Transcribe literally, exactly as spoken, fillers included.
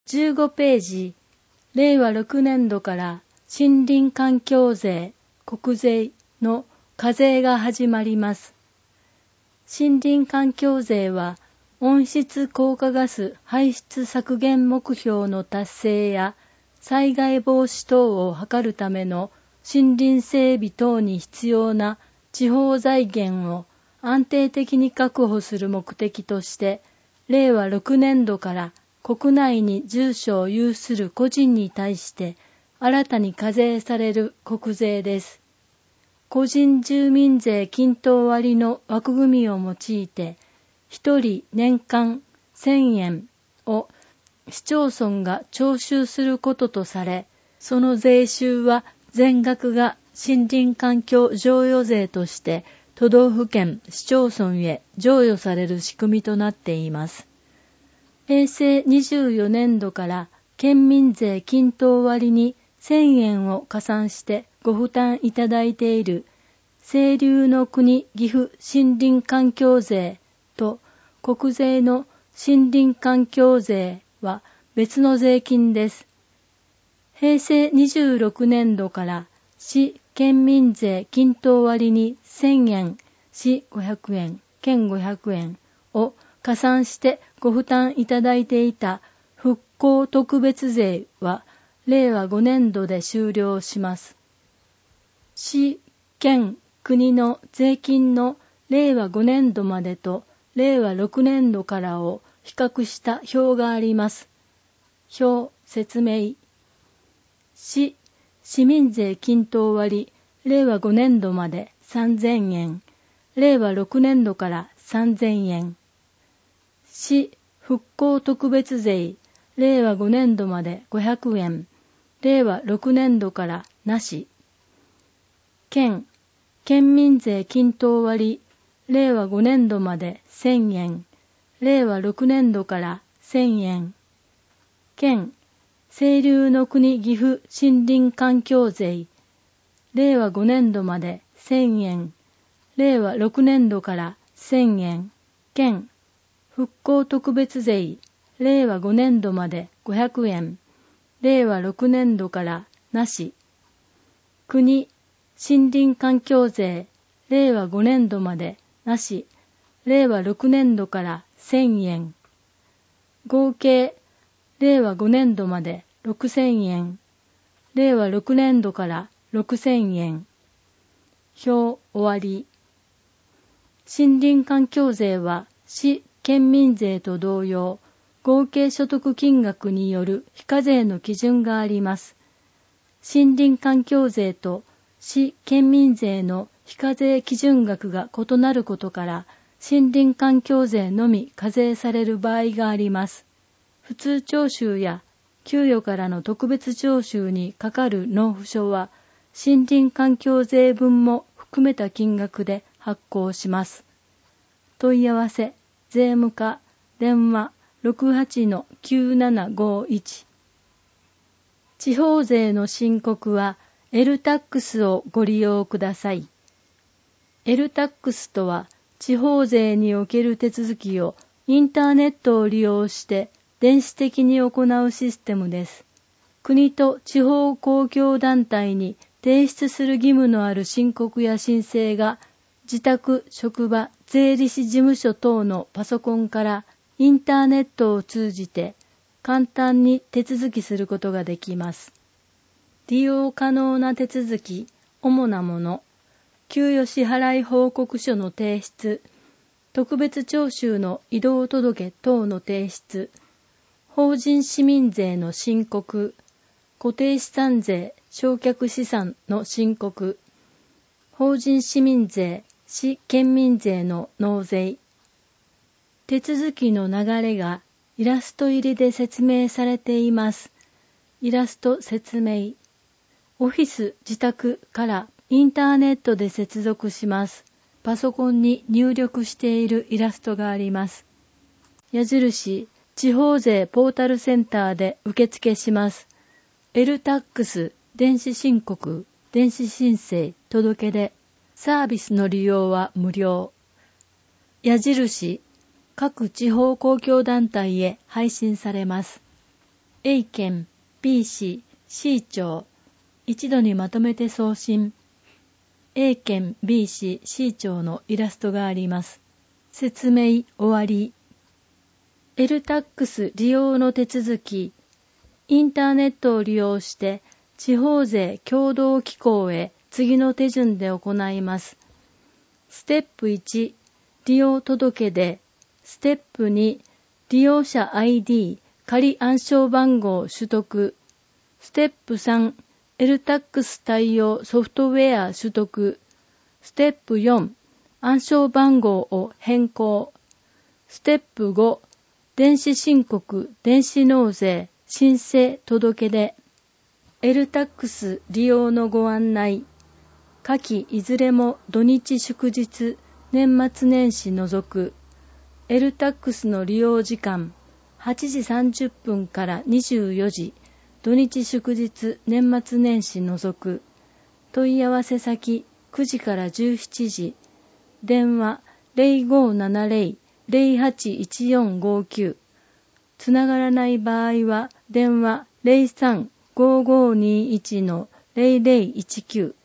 じゅうごページ、れいわろくねんどから森林環境税、国税の課税が始まります。森林環境税は温室効果ガス排出削減目標の達成や災害防止等を図るための森林整備等に必要な地方財源を安定的に確保する目的として、れいわろくねんどから国内に住所を有する個人に対して新たに課税される国税です。個人住民税均等割の枠組みを用いて、ひとり年間せんえんを市町村が徴収することとされ、その税収は全額が森林環境譲与税として都道府県市町村へ譲与される仕組みとなっています。へいせいにじゅうよねんどから県民税均等割にせんえんを加算してご負担いただいている清流の国岐阜森林環境税と国税の森林環境税は別の税金です。へいせいにじゅうろくねんどから市県民税均等割にせんえん、市ごひゃくえん、県ごひゃくえんを加算してご負担いただいていた復興特別税はれいわごねんどで終了します。市、県、国の税金のれいわごねんどまでとれいわろくねんどからを比較した表があります。表、説明。市、市民税均等割、れいわごねんどまでさんぜんえん、れいわろくねんどからさんぜんえん。市、復興特別税、れいわごねんどまでごひゃくえん、れいわろくねんどからなし。県、県民税均等割、れいわごねんどまでせんえん、れいわろくねんどからせんえん。県、清流の国岐阜森林環境税、れいわごねんどまでせんえん、れいわろくねんどからせんえん。県、復興特別税、れいわごねんどまでごひゃくえん、れいわろくねんどからなし。国、森林環境税、れいわごねんどまでなし、れいわろくねんどからせんえん。合計、れいわごねんどまでろくせんえん、れいわろくねんどからろくせんえん。表終わり。森林環境税は市県民税と同様、合計所得金額による非課税の基準があります。森林環境税と市県民税の非課税基準額が異なることから、森林環境税のみ課税される場合があります。普通徴収や給与からの特別徴収にかかる納付書は、森林環境税分も含めた金額で発行します。問い合わせ、税務課、電話 ろくはちのきゅうななごいち。地方税の申告は エルタックス をご利用ください。エルタックス とは、地方税における手続きをインターネットを利用して電子的に行うシステムです。国と地方公共団体に提出する義務のある申告や申請が、自宅、職場、税理士事務所等のパソコンからインターネットを通じて簡単に手続きすることができます。利用可能な手続き、主なもの、給与支払い報告書の提出、特別徴収の移動届等の提出、法人市民税の申告、固定資産税、償却資産の申告、法人市民税、市県民税の納税。手続きの流れがイラスト入りで説明されています。イラスト説明。オフィス自宅からインターネットで接続します。パソコンに入力しているイラストがあります。矢印、地方税ポータルセンターで受付します。エルタックス、電子申告、電子申請、届出。サービスの利用は無料。矢印、各地方公共団体へ配信されます。 A 県、B 市、C 町、一度にまとめて送信。A 県、B 市、C 町のイラストがあります。説明終わり。エルタックス 利用の手続き。インターネットを利用して地方税協同機構へ次の手順で行います。ステップいち、利用届出。ステップに、利用者 アイディー、仮暗証番号取得。ステップさん、エルタックス 対応ソフトウェア取得。ステップよん、暗証番号を変更。ステップご、電子申告、電子納税、申請届出。エルタックス 利用のご案内。下記いずれも土日祝日、年末年始除く。エルタックスの利用時間、はちじさんじゅっぷんからにじゅうよじ、土日祝日、年末年始除く。問い合わせ先、くじからじゅうしちじ。電話 ゼロごーななゼロ ゼロはちいちよんごきゅう。つながらない場合は、電話 ゼロさん ごーごーにーいち のゼロゼロいちきゅう。